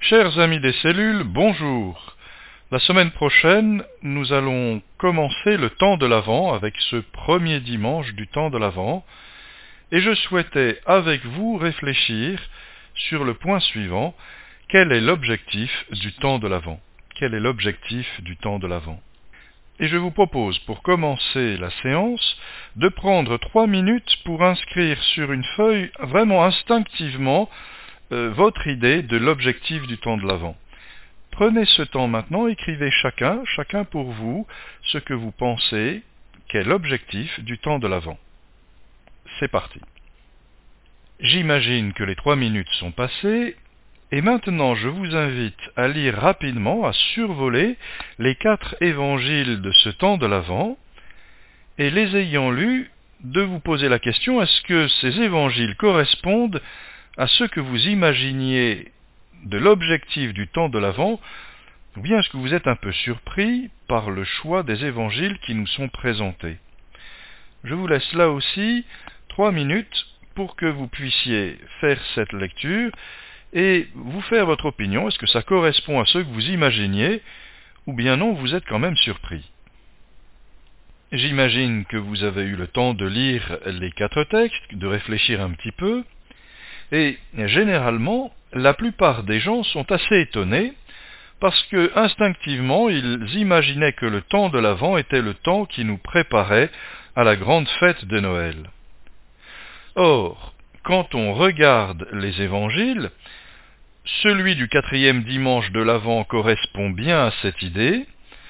Chers amis des cellules, bonjour. La semaine prochaine, nous allons commencer le temps de l'Avent avec ce premier dimanche du temps de l'Avent, et je souhaitais avec vous réfléchir sur le point suivant: quel est l'objectif du temps de l'Avent? Quel est l'objectif du temps de l'Avent? Et je vous propose, pour commencer la séance, de prendre 3 minutes pour inscrire sur une feuille, vraiment instinctivement, votre idée de l'objectif du temps de l'Avent. Prenez ce temps maintenant, écrivez chacun pour vous, ce que vous pensez qu'est l'objectif du temps de l'Avent. C'est parti. J'imagine que les 3 minutes sont passées, et maintenant je vous invite à lire rapidement, à survoler les 4 évangiles de ce temps de l'Avent, et les ayant lus, de vous poser la question: est-ce que ces évangiles correspondent à ce que vous imaginiez de l'objectif du temps de l'Avent, ou bien est-ce que vous êtes un peu surpris par le choix des évangiles qui nous sont présentés? Je vous laisse là aussi 3 minutes pour que vous puissiez faire cette lecture et vous faire votre opinion. Est-ce que ça correspond à ce que vous imaginiez, ou bien non, vous êtes quand même surpris? J'imagine que vous avez eu le temps de lire les 4 textes, de réfléchir un petit peu, et généralement, la plupart des gens sont assez étonnés parce que, instinctivement, ils imaginaient que le temps de l'Avent était le temps qui nous préparait à la grande fête de Noël. Or, quand on regarde les évangiles, celui du 4e dimanche de l'Avent correspond bien à cette idée.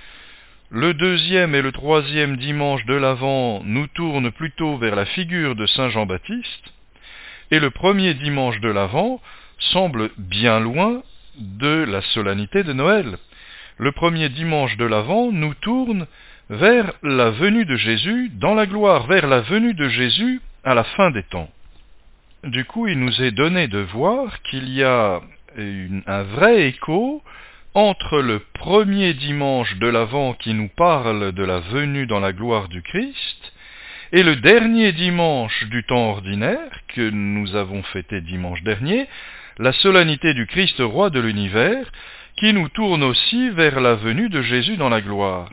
Le 2e et le 3e dimanche de l'Avent nous tournent plutôt vers la figure de Saint Jean-Baptiste, et le 1er dimanche de l'Avent semble bien loin de la solennité de Noël. Le 1er dimanche de l'Avent nous tourne vers la venue de Jésus dans la gloire, vers la venue de Jésus à la fin des temps. Du coup, il nous est donné de voir qu'il y a un vrai écho entre le 1er dimanche de l'Avent qui nous parle de la venue dans la gloire du Christ et le dernier dimanche du temps ordinaire que nous avons fêté dimanche dernier, la solennité du Christ roi de l'univers, qui nous tourne aussi vers la venue de Jésus dans la gloire.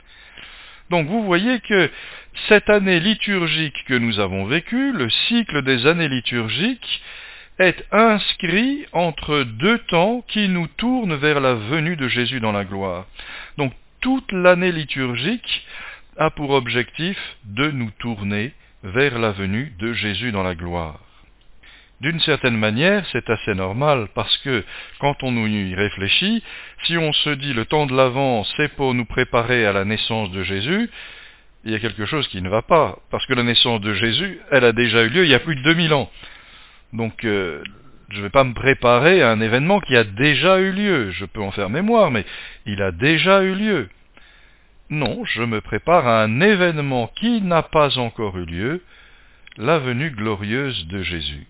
Donc vous voyez que cette année liturgique que nous avons vécue, le cycle des années liturgiques, est inscrit entre 2 temps qui nous tournent vers la venue de Jésus dans la gloire. Donc toute l'année liturgique a pour objectif de nous tourner vers la venue de Jésus dans la gloire. D'une certaine manière, c'est assez normal, parce que, quand on y réfléchit, si on se dit le temps de l'Avent, c'est pour nous préparer à la naissance de Jésus, il y a quelque chose qui ne va pas, parce que la naissance de Jésus, elle a déjà eu lieu il y a plus de 2000 ans. Donc, je ne vais pas me préparer à un événement qui a déjà eu lieu. Je peux en faire mémoire, mais il a déjà eu lieu. Non, je me prépare à un événement qui n'a pas encore eu lieu, la venue glorieuse de Jésus.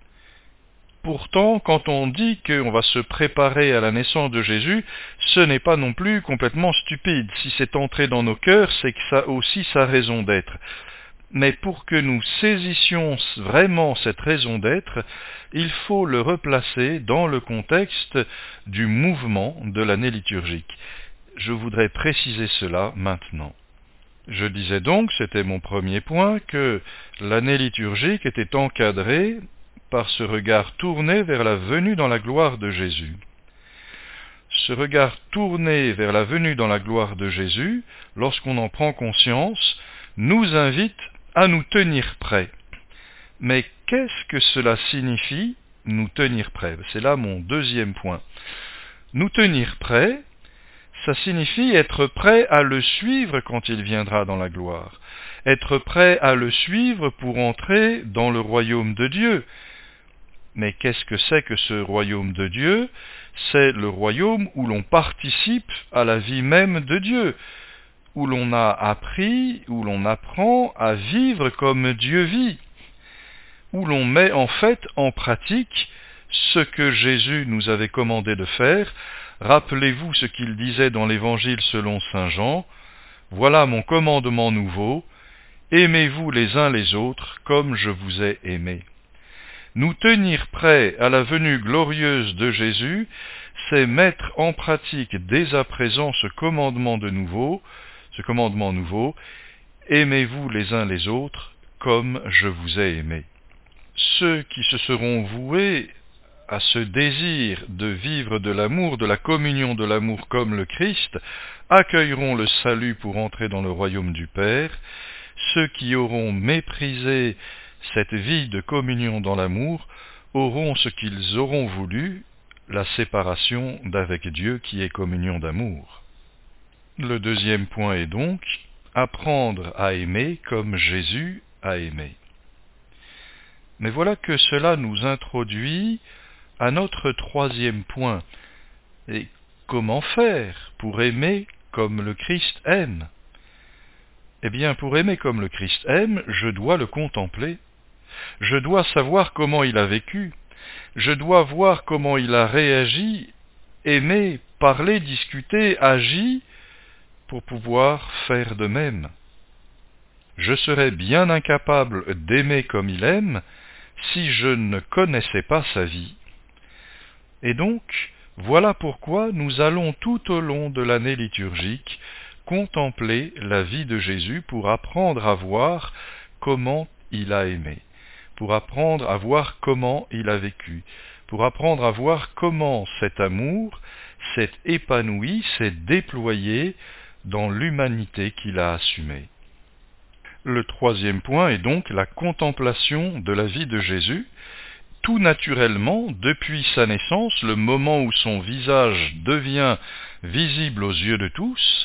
Pourtant, quand on dit qu'on va se préparer à la naissance de Jésus, ce n'est pas non plus complètement stupide. Si c'est entré dans nos cœurs, c'est que ça a aussi sa raison d'être. Mais pour que nous saisissions vraiment cette raison d'être, il faut le replacer dans le contexte du mouvement de l'année liturgique. Je voudrais préciser cela maintenant. Je disais donc, c'était mon premier point, que l'année liturgique était encadrée par ce regard tourné vers la venue dans la gloire de Jésus. Ce regard tourné vers la venue dans la gloire de Jésus, lorsqu'on en prend conscience, nous invite à nous tenir prêts. Mais qu'est-ce que cela signifie, nous tenir prêts? C'est là mon deuxième point. Nous tenir prêts, ça signifie être prêt à le suivre quand il viendra dans la gloire. Être prêt à le suivre pour entrer dans le royaume de Dieu. Mais qu'est-ce que c'est que ce royaume de Dieu? C'est le royaume où l'on participe à la vie même de Dieu, où l'on a appris, où l'on apprend à vivre comme Dieu vit, où l'on met en fait en pratique ce que Jésus nous avait commandé de faire. Rappelez-vous ce qu'il disait dans l'Évangile selon saint Jean: « Voilà mon commandement nouveau, aimez-vous les uns les autres comme je vous ai aimés. » Nous tenir prêts à la venue glorieuse de Jésus, c'est mettre en pratique dès à présent ce commandement nouveau, aimez-vous les uns les autres comme je vous ai aimé. Ceux qui se seront voués à ce désir de vivre de l'amour, de la communion de l'amour comme le Christ, accueilleront le salut pour entrer dans le royaume du Père. Ceux qui auront méprisé cette vie de communion dans l'amour auront ce qu'ils auront voulu, la séparation d'avec Dieu qui est communion d'amour. Le deuxième point est donc apprendre à aimer comme Jésus a aimé. Mais voilà que cela nous introduit à notre troisième point. Et comment faire pour aimer comme le Christ aime? Eh bien, pour aimer comme le Christ aime, je dois le contempler. Je dois savoir comment il a vécu. Je dois voir comment il a réagi, aimé, parlé, discuté, agi, pour pouvoir faire de même. Je serais bien incapable d'aimer comme il aime si je ne connaissais pas sa vie. Et donc, voilà pourquoi nous allons tout au long de l'année liturgique contempler la vie de Jésus pour apprendre à voir comment il a aimé, pour apprendre à voir comment il a vécu, pour apprendre à voir comment cet amour s'est épanoui, s'est déployé dans l'humanité qu'il a assumée. Le troisième point est donc la contemplation de la vie de Jésus, tout naturellement, depuis sa naissance, le moment où son visage devient visible aux yeux de tous,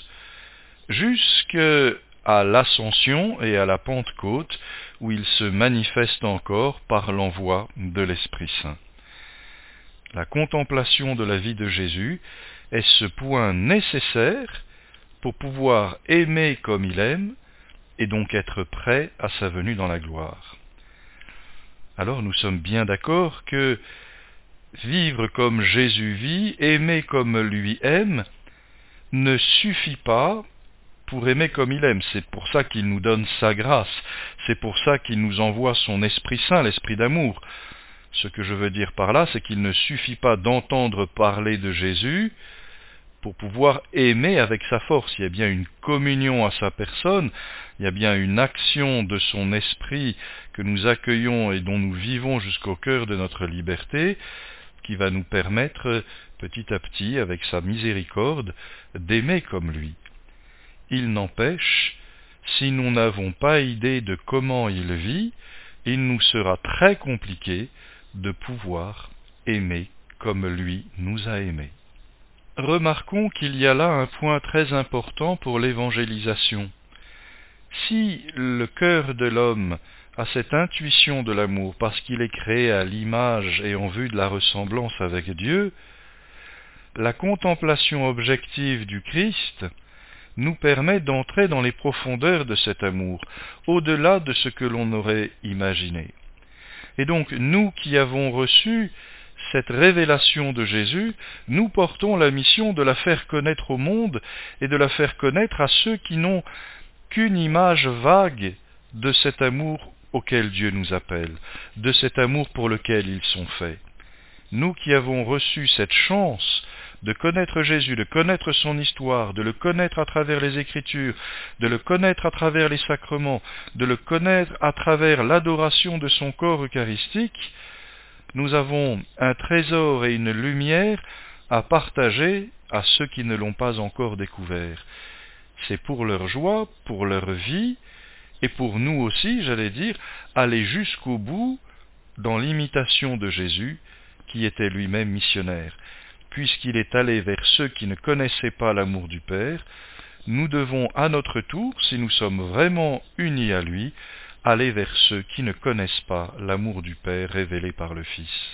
jusqu'à l'Ascension et à la Pentecôte, où il se manifeste encore par l'envoi de l'Esprit Saint. La contemplation de la vie de Jésus est ce point nécessaire pour pouvoir aimer comme il aime, et donc être prêt à sa venue dans la gloire. Alors nous sommes bien d'accord que vivre comme Jésus vit, aimer comme lui aime, ne suffit pas pour aimer comme il aime. C'est pour ça qu'il nous donne sa grâce, c'est pour ça qu'il nous envoie son Esprit Saint, l'Esprit d'amour. Ce que je veux dire par là, c'est qu'il ne suffit pas d'entendre parler de Jésus pour pouvoir aimer avec sa force. Il y a bien une communion à sa personne, il y a bien une action de son esprit que nous accueillons et dont nous vivons jusqu'au cœur de notre liberté, qui va nous permettre petit à petit, avec sa miséricorde, d'aimer comme lui. Il n'empêche, si nous n'avons pas idée de comment il vit, il nous sera très compliqué de pouvoir aimer comme lui nous a aimés. Remarquons qu'il y a là un point très important pour l'évangélisation. Si le cœur de l'homme a cette intuition de l'amour parce qu'il est créé à l'image et en vue de la ressemblance avec Dieu, la contemplation objective du Christ nous permet d'entrer dans les profondeurs de cet amour, au-delà de ce que l'on aurait imaginé. Et donc, nous qui avons reçu cette révélation de Jésus, nous portons la mission de la faire connaître au monde et de la faire connaître à ceux qui n'ont qu'une image vague de cet amour auquel Dieu nous appelle, de cet amour pour lequel ils sont faits. Nous qui avons reçu cette chance de connaître Jésus, de connaître son histoire, de le connaître à travers les Écritures, de le connaître à travers les sacrements, de le connaître à travers l'adoration de son corps eucharistique, nous avons un trésor et une lumière à partager à ceux qui ne l'ont pas encore découvert. C'est pour leur joie, pour leur vie, et pour nous aussi, j'allais dire, aller jusqu'au bout dans l'imitation de Jésus, qui était lui-même missionnaire. Puisqu'il est allé vers ceux qui ne connaissaient pas l'amour du Père, nous devons à notre tour, si nous sommes vraiment unis à lui, aller vers ceux qui ne connaissent pas l'amour du Père révélé par le Fils.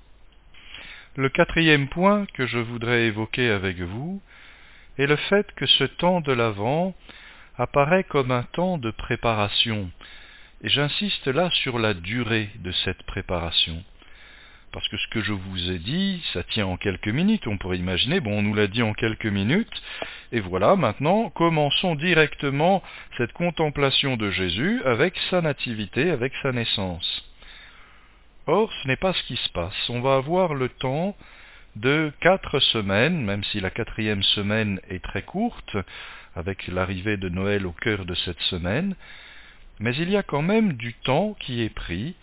Le quatrième point que je voudrais évoquer avec vous est le fait que ce temps de l'Avent apparaît comme un temps de préparation. Et j'insiste là sur la durée de cette préparation. Parce que ce que je vous ai dit, ça tient en quelques minutes. On pourrait imaginer, on nous l'a dit en quelques minutes, et voilà, maintenant, commençons directement cette contemplation de Jésus avec sa nativité, avec sa naissance. Or, ce n'est pas ce qui se passe. On va avoir le temps de 4 semaines, même si la 4e semaine est très courte, avec l'arrivée de Noël au cœur de cette semaine, mais il y a quand même du temps qui est pris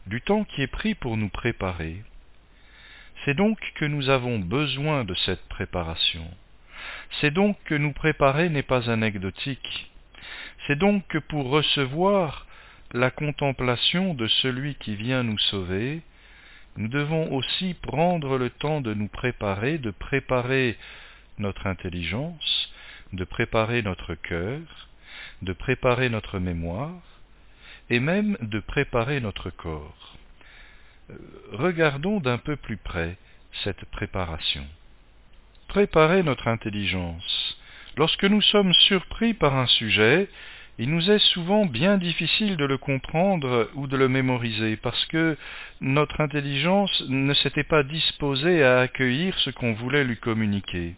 pour nous préparer. C'est donc que nous avons besoin de cette préparation. C'est donc que nous préparer n'est pas anecdotique. C'est donc que pour recevoir la contemplation de celui qui vient nous sauver, nous devons aussi prendre le temps de nous préparer, de préparer notre intelligence, de préparer notre cœur, de préparer notre mémoire, et même de préparer notre corps. Regardons d'un peu plus près cette préparation. Préparer notre intelligence. Lorsque nous sommes surpris par un sujet, il nous est souvent bien difficile de le comprendre ou de le mémoriser parce que notre intelligence ne s'était pas disposée à accueillir ce qu'on voulait lui communiquer.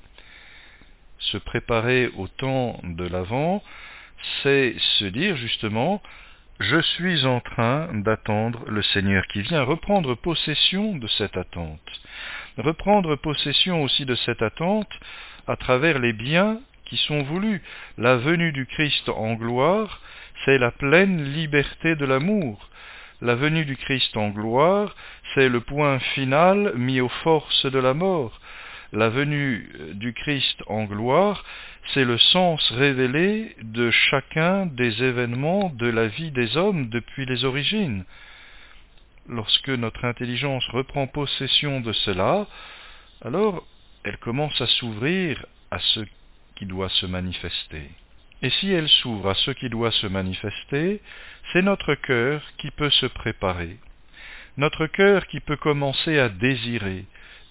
Se préparer au temps de l'Avent, c'est se dire justement « Je suis en train d'attendre le Seigneur qui vient », reprendre possession de cette attente. Reprendre possession aussi de cette attente à travers les biens qui sont voulus. La venue du Christ en gloire, c'est la pleine liberté de l'amour. La venue du Christ en gloire, c'est le point final mis aux forces de la mort. La venue du Christ en gloire, c'est le sens révélé de chacun des événements de la vie des hommes depuis les origines. Lorsque notre intelligence reprend possession de cela, alors elle commence à s'ouvrir à ce qui doit se manifester. Et si elle s'ouvre à ce qui doit se manifester, c'est notre cœur qui peut se préparer. Notre cœur qui peut commencer à désirer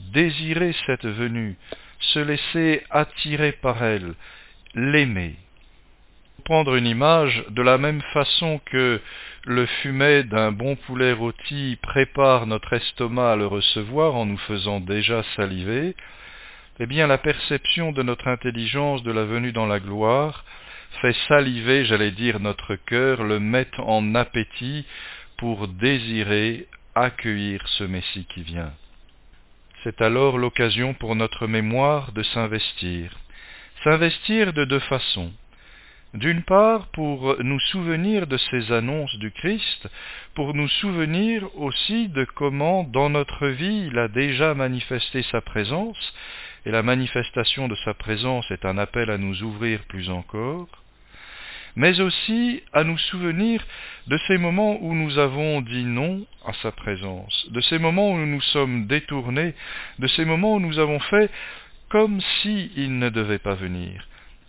cette venue, se laisser attirer par elle, l'aimer. Prendre une image, de la même façon que le fumet d'un bon poulet rôti prépare notre estomac à le recevoir en nous faisant déjà saliver, eh bien la perception de notre intelligence de la venue dans la gloire fait saliver, j'allais dire, notre cœur, le met en appétit pour désirer accueillir ce Messie qui vient. C'est alors l'occasion pour notre mémoire de s'investir. S'investir de 2 façons. D'une part, pour nous souvenir de ces annonces du Christ, pour nous souvenir aussi de comment, dans notre vie, il a déjà manifesté sa présence, et la manifestation de sa présence est un appel à nous ouvrir plus encore, mais aussi à nous souvenir de ces moments où nous avons dit non à sa présence, de ces moments où nous nous sommes détournés, de ces moments où nous avons fait comme si il ne devait pas venir.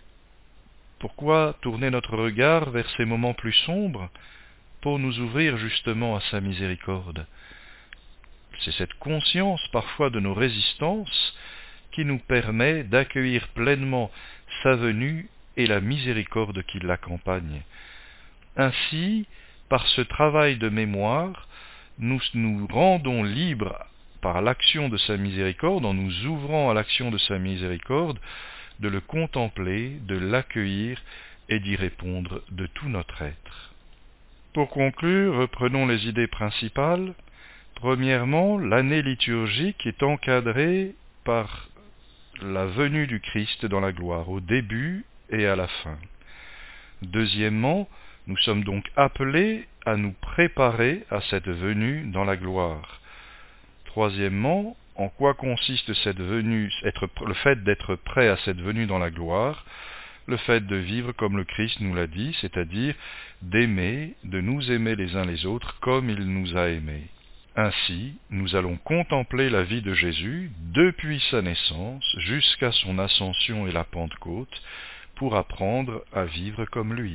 Pourquoi tourner notre regard vers ces moments plus sombres? Pour nous ouvrir justement à sa miséricorde. C'est cette conscience parfois de nos résistances qui nous permet d'accueillir pleinement sa venue et la miséricorde qui l'accompagne. Ainsi, par ce travail de mémoire, nous nous rendons libres par l'action de sa miséricorde, en nous ouvrant à l'action de sa miséricorde, de le contempler, de l'accueillir et d'y répondre de tout notre être. Pour conclure, reprenons les idées principales. Premièrement, l'année liturgique est encadrée par la venue du Christ dans la gloire, au début et à la fin. Deuxièmement, nous sommes donc appelés à nous préparer à cette venue dans la gloire. Troisièmement, en quoi consiste cette venue, le fait d'être prêt à cette venue dans la gloire? Le fait de vivre comme le Christ nous l'a dit, c'est-à-dire d'aimer, de nous aimer les uns les autres comme il nous a aimés. Ainsi, nous allons contempler la vie de Jésus depuis sa naissance jusqu'à son ascension et la Pentecôte pour apprendre à vivre comme lui.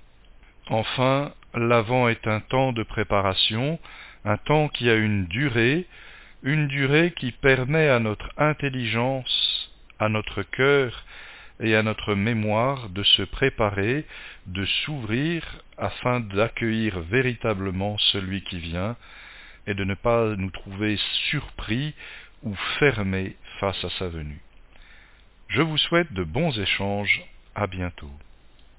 Enfin, l'Avent est un temps de préparation, un temps qui a une durée qui permet à notre intelligence, à notre cœur et à notre mémoire de se préparer, de s'ouvrir afin d'accueillir véritablement celui qui vient et de ne pas nous trouver surpris ou fermés face à sa venue. Je vous souhaite de bons échanges, à bientôt.